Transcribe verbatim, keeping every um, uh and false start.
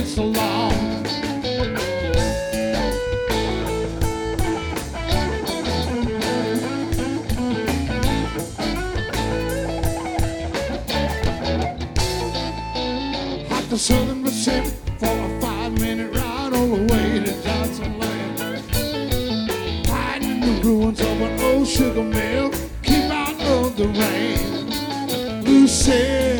been so long. Hot the Southern Pacific for a five-minute ride all the way to Johnson Land. Hiding in the ruins of an old sugar mill, keep out of the rain. Lucy